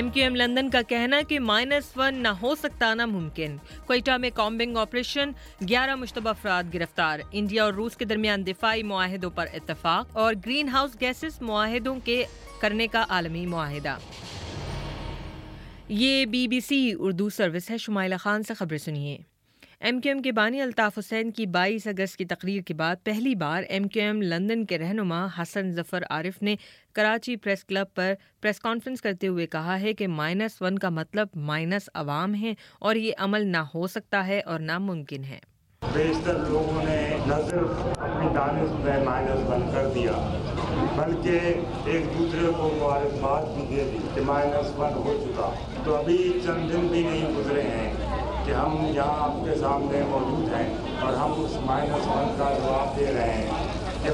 MQM London کا کہنا کہ -1 نہ ہو سکتا نہ ممکن. کوئٹہ میں کامبنگ آپریشن، 11 مشتبہ افراد گرفتار. انڈیا اور روس کے درمیان دفاعی معاہدوں پر اتفاق اور گرین ہاؤس گیسز معاہدوں کے کرنے کا عالمی معاہدہ. یہ BBC اردو سروس ہے. شمائلہ خان سے خبریں سنیے. MQM کے بانی الطاف حسین کی 22 اگست کی تقریر کے بعد پہلی بار MQM لندن کے رہنما حسن ظفر عارف نے کراچی پریس کلب پر پریس کانفرنس کرتے ہوئے کہا ہے کہ -1 کا مطلب مائنس عوام ہے اور یہ عمل نہ ہو سکتا ہے اور ناممکن ہے. بیشتر لوگوں نے نہ صرف اپنی دانش میں -1 کر دیا بلکہ ایک دوسرے کو معلومات بھی دے دی کہ -1 ہو چکا. تو ابھی چند دن بھی نہیں گزرے ہیں کہ ہم یہاں آپ کے سامنے موجود ہیں اور ہم اس -1 کا جواب دے رہے ہیں کہ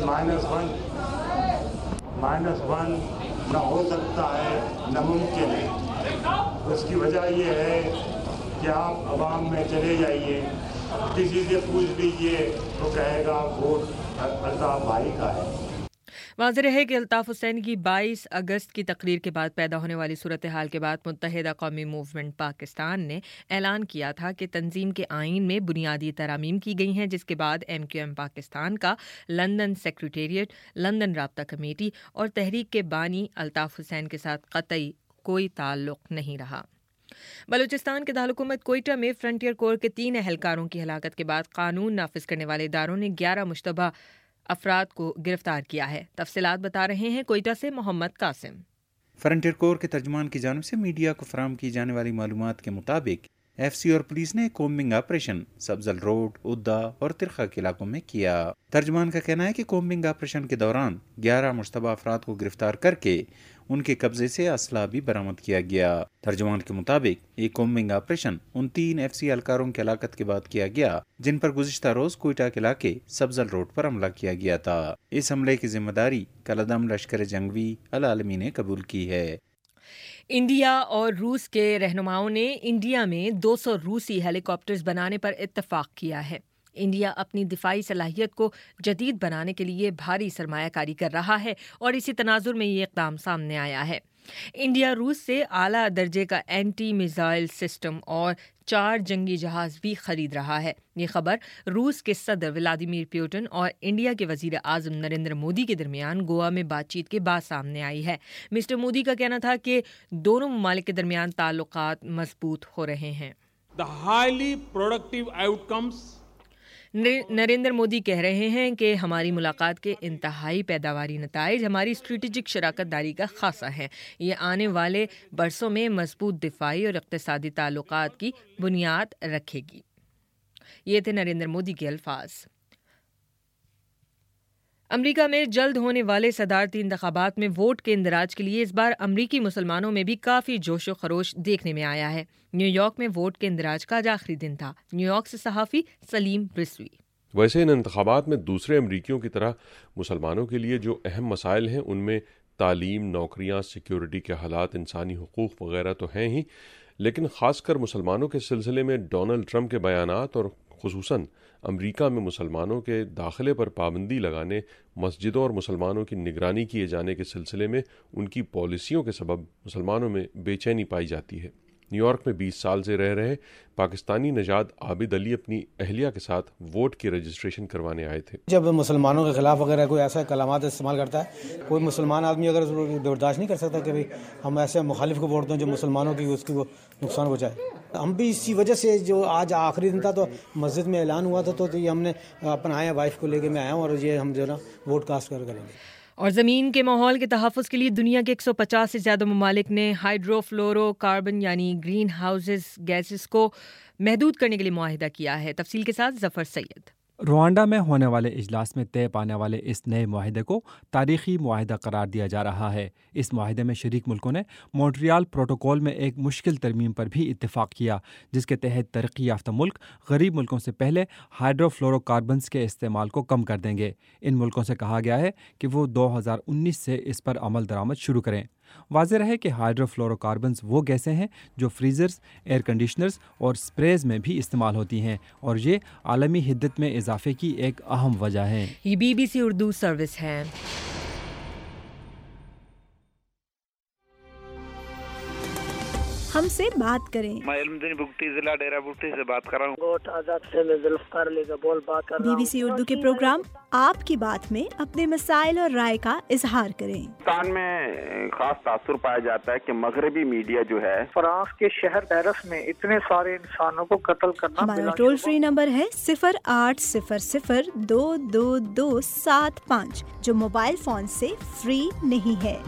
-1 نہ ہو سکتا ہے نہ ممکن ہے. اس کی وجہ یہ ہے کہ آپ عوام میں چلے جائیے، کسی سے پوچھ لیجیے تو کہے گا ووٹ الطاف بھائی کا ہے. واضح ہے کہ الطاف حسین کی 22 اگست کی تقریر کے بعد پیدا ہونے والی صورتحال کے بعد متحدہ قومی موومنٹ پاکستان نے اعلان کیا تھا کہ تنظیم کے آئین میں بنیادی ترامیم کی گئی ہیں، جس کے بعد MQM پاکستان کا لندن سیکریٹریٹ، لندن رابطہ کمیٹی اور تحریک کے بانی الطاف حسین کے ساتھ قطعی کوئی تعلق نہیں رہا. بلوچستان کے دارالحکومت کوئٹہ میں فرنٹیئر کور کے 3 اہلکاروں کی ہلاکت کے بعد قانون نافذ کرنے والے اداروں نے 11 مشتبہ افراد کو گرفتار کیا ہے. تفصیلات بتا رہے ہیں کوئٹہ سے محمد قاسم. فرنٹیئر کور کے ترجمان کی جانب سے میڈیا کو فراہم کی جانے والی معلومات کے مطابق FCO اور پولیس نے کومبنگ آپریشن سبزل روڈ، ادا اور ترخا کے علاقوں میں کیا. ترجمان کا کہنا ہے کہ کومبنگ آپریشن کے دوران 11 مشتبہ افراد کو گرفتار کر کے ان کے قبضے سے اسلحہ بھی برآمد کیا گیا. ترجمان کے مطابق یہ کومبنگ آپریشن ان 3 FC اہلکاروں کی ہلاکت کے بعد کیا گیا جن پر گزشتہ روز کوئٹہ کے علاقے سبزل روڈ پر حملہ کیا گیا تھا. اس حملے کی ذمہ داری کالعدم لشکر جنگی العالمی نے قبول کی ہے. انڈیا اور روس کے رہنماؤں نے انڈیا میں 200 روسی ہیلی کاپٹرز بنانے پر اتفاق کیا ہے. انڈیا اپنی دفاعی صلاحیت کو جدید بنانے کے لیے بھاری سرمایہ کاری کر رہا ہے اور اسی تناظر میں یہ اقدام سامنے آیا ہے. انڈیا روس سے اعلیٰ درجے کا اینٹی میزائل سسٹم اور 4 جنگی جہاز بھی خرید رہا ہے. یہ خبر روس کے صدر ولادیمیر پیوٹن اور انڈیا کے وزیر اعظم نریندر مودی کے درمیان گوا میں بات چیت کے بعد سامنے آئی ہے. مسٹر مودی کا کہنا تھا کہ دونوں ممالک کے درمیان تعلقات مضبوط ہو رہے ہیں. The highly productive outcomes Narendra Modi کہہ رہے ہیں کہ ہماری ملاقات کے انتہائی پیداواری نتائج ہماری اسٹریٹجک شراکت داری کا خاصہ ہیں. یہ آنے والے برسوں میں مضبوط دفاعی اور اقتصادی تعلقات کی بنیاد رکھے گی. یہ تھے نریندر مودی کے الفاظ. امریکہ میں جلد ہونے والے صدارتی انتخابات میں ووٹ کے اندراج کے لیے اس بار امریکی مسلمانوں میں بھی کافی جوش و خروش دیکھنے میں آیا ہے. نیو یارک میں ووٹ کے اندراج کا آج آخری دن تھا. نیو یارک سے صحافی سلیم رسوی. ویسے ان انتخابات میں دوسرے امریکیوں کی طرح مسلمانوں کے لیے جو اہم مسائل ہیں ان میں تعلیم، نوکریاں، سیکیورٹی کے حالات، انسانی حقوق وغیرہ تو ہیں ہی، لیکن خاص کر مسلمانوں کے سلسلے میں ڈونلڈ ٹرمپ کے بیانات اور خصوصاً امریکہ میں مسلمانوں کے داخلے پر پابندی لگانے، مسجدوں اور مسلمانوں کی نگرانی کیے جانے کے سلسلے میں ان کی پالیسیوں کے سبب مسلمانوں میں بے چینی پائی جاتی ہے. نیو یارک میں 20 سال سے رہ رہے پاکستانی نژاد عابد علی اپنی اہلیہ کے ساتھ ووٹ کی رجسٹریشن کروانے آئے تھے. جب مسلمانوں کے خلاف وغیرہ کوئی ایسا کلمات استعمال کرتا ہے، کوئی مسلمان آدمی اگر برداشت نہیں کر سکتا کہ ہم ایسے مخالف کو ووٹ دیں جو مسلمانوں کی اس کی وہ نقصان پہنچائے. ہم بھی اسی وجہ سے جو آج آخری دن تھا تو مسجد میں اعلان ہوا تھا تو یہ ہم نے اپنا آیا وائف کو لے کے میں آیا ہوں اور یہ ہم جو ہے نا ووٹ کاسٹ کریں گے. اور زمین کے ماحول کے تحفظ کے لیے دنیا کے 150 سے زیادہ ممالک نے ہائیڈرو فلورو کاربن یعنی گرین ہاؤسز گیسز کو محدود کرنے کے لیے معاہدہ کیا ہے. تفصیل کے ساتھ ظفر سید. روانڈا میں ہونے والے اجلاس میں طے پانے والے اس نئے معاہدے کو تاریخی معاہدہ قرار دیا جا رہا ہے. اس معاہدے میں شریک ملکوں نے مونٹریال پروٹوکول میں ایک مشکل ترمیم پر بھی اتفاق کیا، جس کے تحت ترقی یافتہ ملک غریب ملکوں سے پہلے ہائیڈرو فلورو کاربنز کے استعمال کو کم کر دیں گے. ان ملکوں سے کہا گیا ہے کہ وہ 2019 سے اس پر عمل درآمد شروع کریں. واضح رہے کہ ہائیڈرو فلورو کاربنز وہ گیسیں ہیں جو فریزرز، ایئر کنڈیشنرز اور سپریز میں بھی استعمال ہوتی ہیں اور یہ عالمی حدت میں اضافے کی ایک اہم وجہ ہے. یہ BBC اردو سروس ہے. ہم سے بات کریں۔ میں علمدین بگٹی ضلع ڈیرہ بگٹی سے بات کر رہا ہوں۔ گوٹ آزاد سے میں ذوالفقار علی گبول بات کر رہا ہوں۔ BBC اردو کے پروگرام آپ کی بات میں اپنے مسائل اور رائے کا اظہار کریں۔ پاکستان میں خاص تاثر پایا جاتا ہے کہ مغربی میڈیا جو ہے فرانس کے شہر پیرس میں اتنے سارے انسانوں کو قتل کرنا۔ ہمارا ٹول فری نمبر ہے 0800-222-75 جو موبائل فون سے فری نہیں ہے۔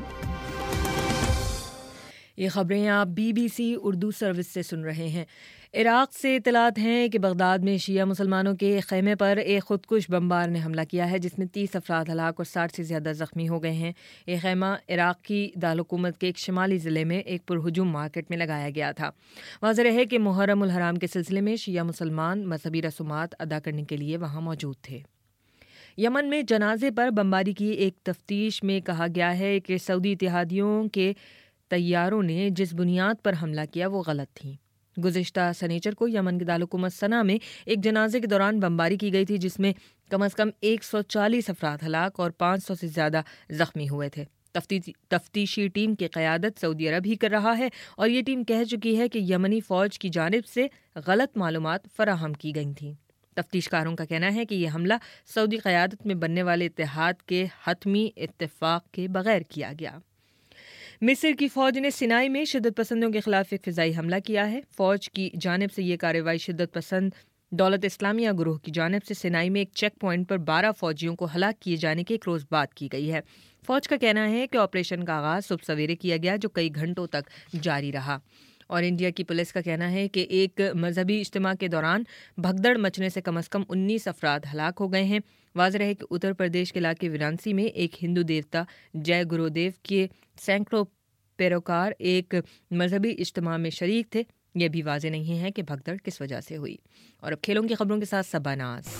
یہ خبریں آپ BBC اردو سروس سے سن رہے ہیں۔ عراق سے اطلاعات ہیں کہ بغداد میں شیعہ مسلمانوں کے خیمے پر ایک خودکش بمبار نے حملہ کیا ہے جس میں 30 افراد ہلاک اور 60 سے زیادہ زخمی ہو گئے ہیں۔ یہ خیمہ عراق کی دارالحکومت کے ایک شمالی ضلع میں ایک پرہجوم مارکیٹ میں لگایا گیا تھا۔ واضح رہے کہ محرم الحرام کے سلسلے میں شیعہ مسلمان مذہبی رسومات ادا کرنے کے لیے وہاں موجود تھے۔ یمن میں جنازے پر بمباری کی ایک تفتیش میں کہا گیا ہے کہ سعودی اتحادیوں کے طیاروں نے جس بنیاد پر حملہ کیا وہ غلط تھی۔ گزشتہ سنیچر کو یمن کے دارالحکومت صنعا میں ایک جنازے کے دوران بمباری کی گئی تھی جس میں کم از کم 140 افراد ہلاک اور 500 سے زیادہ زخمی ہوئے تھے۔ تفتیشی ٹیم کی قیادت سعودی عرب ہی کر رہا ہے اور یہ ٹیم کہہ چکی ہے کہ یمنی فوج کی جانب سے غلط معلومات فراہم کی گئی تھیں۔ تفتیش کاروں کا کہنا ہے کہ یہ حملہ سعودی قیادت میں بننے والے اتحاد کے حتمی اتفاق کے بغیر کیا گیا۔ مصر کی فوج نے سینائی میں شدت پسندوں کے خلاف ایک فضائی حملہ کیا ہے۔ فوج کی جانب سے یہ کارروائی شدت پسند دولت اسلامیہ گروہ کی جانب سے سینائی میں ایک چیک پوائنٹ پر 12 فوجیوں کو ہلاک کیے جانے کے ایک روز بعد کی گئی ہے۔ فوج کا کہنا ہے کہ آپریشن کا آغاز صبح سویرے کیا گیا جو کئی گھنٹوں تک جاری رہا، اور انڈیا کی پولیس کا کہنا ہے کہ ایک مذہبی اجتماع کے دوران بھگدڑ مچنے سے کم از کم 19 افراد ہلاک ہو گئے ہیں۔ واضح رہے کہ اتر پردیش کے علاقے وارانسی میں ایک ہندو دیوتا جے گرو دیو کے سینکڑوں پیروکار ایک مذہبی اجتماع میں شریک تھے۔ یہ بھی واضح نہیں ہے کہ بھگدڑ کس وجہ سے ہوئی۔ اور اب کھیلوں کی خبروں کے ساتھ صبا ناز۔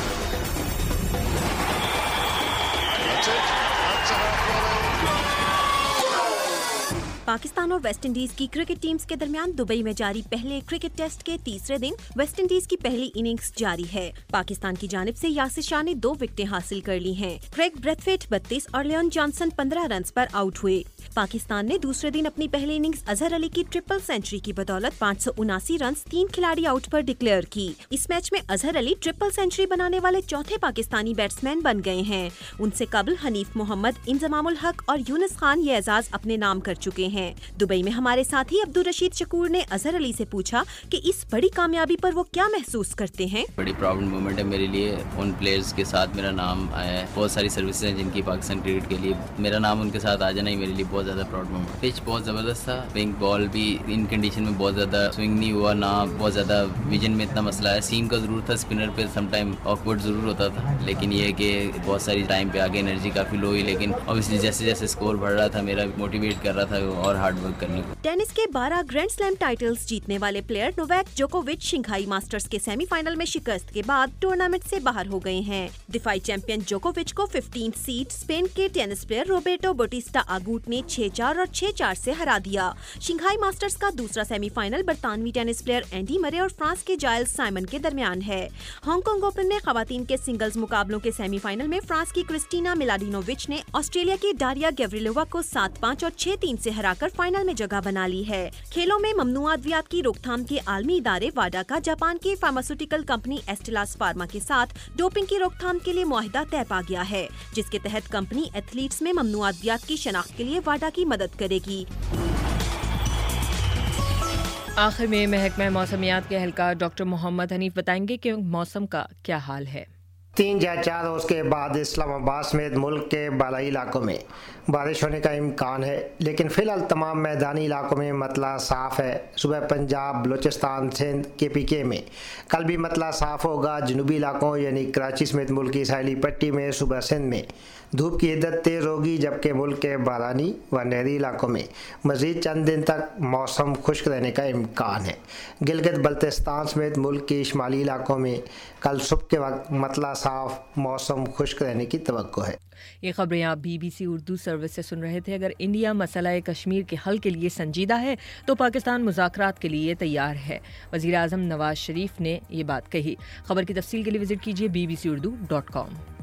پاکستان اور ویسٹ انڈیز کی کرکٹ ٹیمز کے درمیان دبئی میں جاری پہلے کرکٹ ٹیسٹ کے تیسرے دن ویسٹ انڈیز کی پہلی اننگز جاری ہے۔ پاکستان کی جانب سے یاسر شاہ نے 2 وکٹیں حاصل کر لی ہیں۔ کریگ بریتھویٹ 32 اور لیون جانسن 15 رنز پر آؤٹ ہوئے۔ پاکستان نے دوسرے دن اپنی پہلی اننگز اظہر علی کی ٹرپل سینچری کی بدولت 579 رنز 3 کھلاڑی آؤٹ پر ڈکلیئر کی۔ اس میچ میں اظہر علی ٹرپل سینچری بنانے والے چوتھے پاکستانی بیٹسمین بن گئے ہیں۔ ان سے قبل حنیف محمد، انضمام الحق اور یونس خان یہ اعزاز اپنے نام کر چکے ہیں۔ دبئی میں ہمارے ساتھی عبدالرشید شکور نے اظہر علی سے پوچھا کہ اس بڑی کامیابی پر وہ کیا محسوس کرتے ہیں۔ بڑی پراؤڈ مومنٹ ہے میرے لیے، ان پلیئرز کے ساتھ میرا نام آیا ہے۔ بہت ساری سروسز ہیں جن کی پاکستان کرکٹ کے لیے میرا نام ان کے ساتھ آ جانا ہی میرے لیے بہت زیادہ پراؤڈ مومنٹ۔ پچ بہت زبردست تھا، پنک بال بھی ان کنڈیشن میں بہت زیادہ سوئنگ نہیں ہوا، نہ بہت زیادہ ویژن میں اتنا مسئلہ ہے۔ سیم کا ضرور تھا، اسپنر پہ سم ٹائم آکورڈ ضرور ہوتا تھا، لیکن یہ کہ بہت ساری ٹائم پہ آگے انرجی کافی لو ہوئی، لیکن obviously جیسے جیسے اسکور بڑھ رہا تھا میرا موٹیویٹ کر رہا تھا اور ہارڈ ورک کرنے کو۔ ٹینس کے 12 گرینڈ سلیم ٹائٹلز جیتنے والے پلیئر نوواک جوکووچ شنگھائی ماسٹرز کے سیمی فائنل میں شکست کے بعد ٹورنامنٹ سے باہر ہو گئے ہیں۔ دفاعی چیمپئن جوکووچ کو 15 سیڈ اسپین کے tennis player Roberto Bautista Agut نے 6-4 اور 6-4 سے ہرا دیا۔ شنگھائی ماسٹرز کا دوسرا سیمی فائنل برطانوی ٹینس پلیئر اینڈی مرے اور فرانس کے جائل سائمن کے درمیان ہے۔ ہانگ کانگ اوپن میں خواتین کے سنگلز مقابلوں کے سیمی فائنل میں فرانس کی کرسٹینا ملادینووچ نے آسٹریلیا کی ڈاریا گیوریلووا کو 7-5 اور 6-3 سے ہرا کر فائنل میں جگہ بنا لی ہے۔ کھیلوں میں ممنوع ادویات کی روک تھام کے عالمی ادارے واڈا کا جاپان کی فارماسیوٹیکل کمپنی ایسٹلاس فارما کے ساتھ ڈوپنگ کی روک تھام کے لیے معاہدہ طے پا گیا ہے، جس کے تحت کمپنی ایتھلیٹس میں ممنوع ادویات کی شناخت کے لیے واڈا کی مدد کرے گی۔ آخر میں محکمہ موسمیات کے اہلکار ڈاکٹر محمد حنیف بتائیں گے کہ موسم کا کیا حال ہے۔ 3 یا 4 روز کے بعد اسلام آباد سمیت ملک کے بالائی علاقوں میں بارش ہونے کا امکان ہے، لیکن فی الحال تمام میدانی علاقوں میں مطلع صاف ہے۔ صبح پنجاب، بلوچستان، سندھ، KPK میں کل بھی مطلع صاف ہوگا۔ جنوبی علاقوں یعنی کراچی سمیت ملک کی ساحلی پٹی میں صبح سندھ میں دھوپ کی حدت تیز ہوگی، جبکہ ملک کے بارانی و نہری علاقوں میں مزید چند دن تک موسم خشک رہنے کا امکان ہے۔ گلگت بلتستان سمیت ملک کے شمالی علاقوں میں کل صبح کے وقت مطلع صاف، موسم خشک رہنے کی توقع ہے۔ یہ خبریں آپ BBC اردو سروس سے سن رہے تھے۔ اگر انڈیا مسئلہ کشمیر کے حل کے لیے سنجیدہ ہے تو پاکستان مذاکرات کے لیے تیار ہے، وزیر اعظم نواز شریف نے یہ بات کہی۔ خبر کی تفصیل کے لیے وزٹ کیجیے bbcurdu.com۔